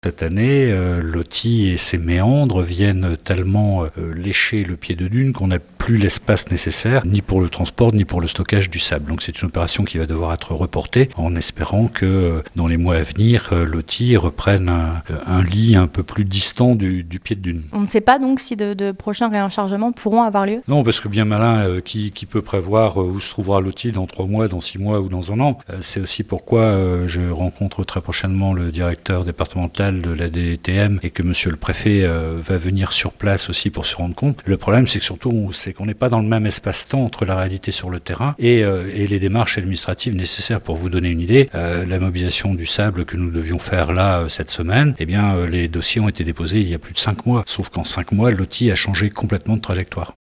Cette année, l'Authie et ses méandres viennent tellement lécher le pied de dune qu'on n'a plus l'espace nécessaire, ni pour le transport, ni pour le stockage du sable. Donc c'est une opération qui va devoir être reportée, en espérant que dans les mois à venir, l'Authie reprenne un lit un peu plus distant du pied de dune. On ne sait pas donc si de prochains réenchargements pourront avoir lieu ? Non, parce que bien malin, qui peut prévoir où se trouvera l'Authie dans 3 mois, dans 6 mois ou dans 1 an. C'est aussi pourquoi je rencontre très prochainement le directeur départemental de la DDTM et que monsieur le préfet va venir sur place aussi pour se rendre compte. Le problème, c'est que surtout, c'est qu'on n'est pas dans le même espace-temps entre la réalité sur le terrain et les démarches administratives nécessaires. Pour vous donner une idée, la mobilisation du sable que nous devions faire là cette semaine, eh bien, les dossiers ont été déposés il y a plus de 5 mois. Sauf qu'en 5 mois, l'Authie a changé complètement de trajectoire.